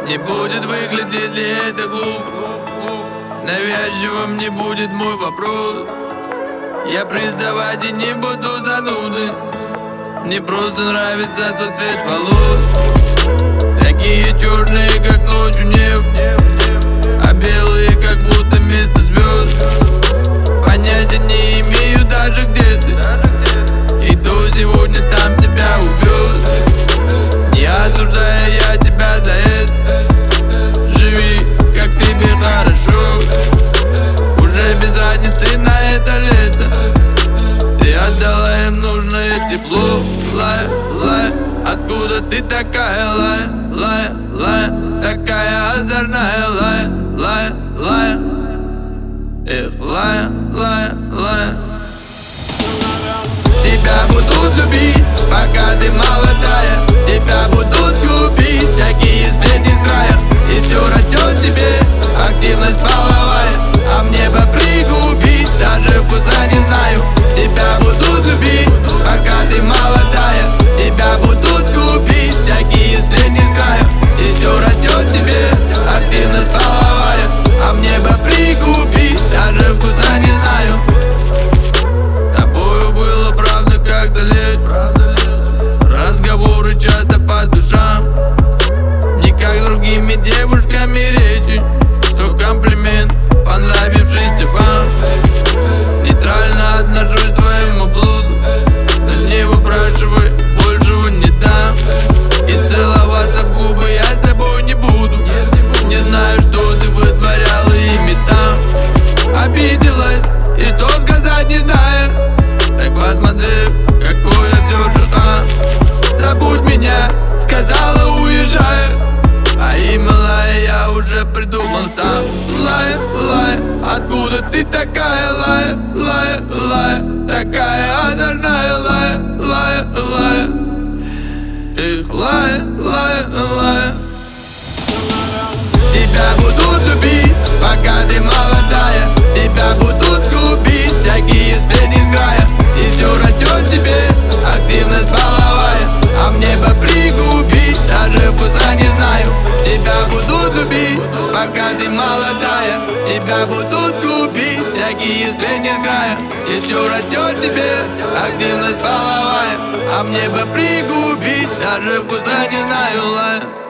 Не будет выглядеть ли это глупо? Навязчивым не будет мой вопрос. Я признавать и не буду занудой. Мне просто нравится тот цвет волос. Такие черные, как ночью небо, а белые, как будто вместо звезд. Понятия не имею даже где ты, и кто сегодня там тебя убьет. Не осуждая я тебя за это, живи, как тебе хорошо. Уже без разницы на это лето, ты отдала им нужное тепло. Лая, лая, откуда ты такая? Лая, лая, лая, такая озорная. Лая, лая, лая, эх, лая, лая, лая. Тебя будут любить, пока ты молодая. Тебя будут губить всякие сплетни с края. И все растет тебе активность половая, а мне бы пригубить, даже вкуса не знаю. Тебя будут любить, пока ты молодая. Тебя будут губить всякие сплетни с края. И все растет тебе активность половая, а мне бы пригубить, даже вкуса не знаю. Как-то легче, разговоры часто по душам. Не как с другими девушками речи, что комплимент, понравившийся вам. Нейтрально отношусь к твоему блуду, но не выпрашивай, большего не дам. И целоваться в губы я с тобой не буду. Не знаю, что ты вытворяла ими там. Обиделась, и что сказать не знаю. Так посмотри, какой я все же забудь меня, сказала уезжаю, а имя Лая я уже придумал сам. Лая, Лая, откуда ты такая? Лая, Лая, Лая, такая озорная. Лая, Лая, Лая, эх, Лая, Лая, Лая. Тебя будут любить, пока ты молодая. Тебя будут губить всякие сплетни с края. И все растет тебе активность половая, а мне бы пригубить, даже вкуса не знаю. Тебя будут любить, пока ты молодая. Тебя будут губить всякие сплетни с края. И все растет тебе активность половая, а мне бы пригубить, даже вкуса не знаю. Лая.